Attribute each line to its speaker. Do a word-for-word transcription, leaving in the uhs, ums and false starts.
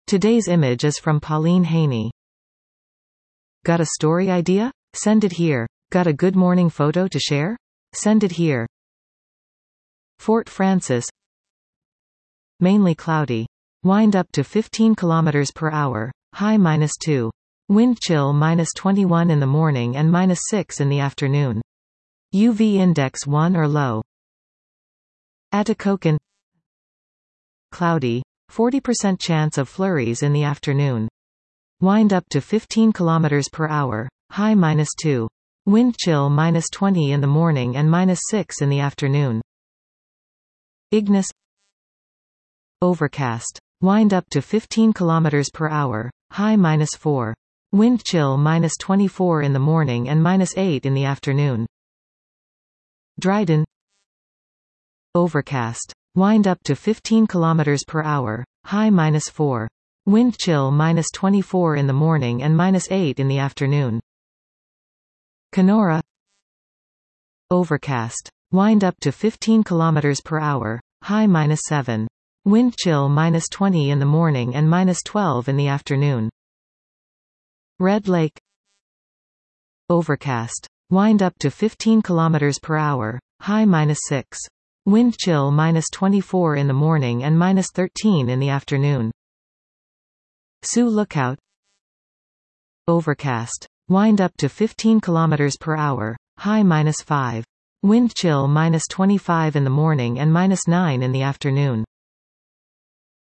Speaker 1: Today's image is from Pauline Haney. Got a story idea? Send it here. Got a good morning photo to share? Send it here. Fort Frances. Mainly cloudy. Wind up to fifteen kilometers per hour, high minus two. Wind chill minus twenty-one in the morning and minus six in the afternoon. U V index one or low. Atikokan. Cloudy. forty percent chance of flurries in the afternoon. Wind up to fifteen kilometers per hour, high minus two. Wind chill minus twenty in the morning and minus six in the afternoon. Ignis. Overcast. Wind up to fifteen kilometers per hour, high minus four. Wind chill minus twenty-four in the morning and minus eight in the afternoon. Dryden. Overcast. Wind up to fifteen kilometers per hour, high minus four. Wind chill minus twenty-four in the morning and minus eight in the afternoon. Kenora. Overcast. Wind up to fifteen kilometers per hour, high minus seven. Wind chill minus twenty in the morning and minus twelve in the afternoon. Red Lake. Overcast. Wind up to fifteen kilometers per hour, high minus six. Wind chill minus twenty-four in the morning and minus thirteen in the afternoon. Sioux Lookout. Overcast. Wind up to fifteen kilometers per hour, high minus five. Wind chill minus twenty-five in the morning and minus nine in the afternoon.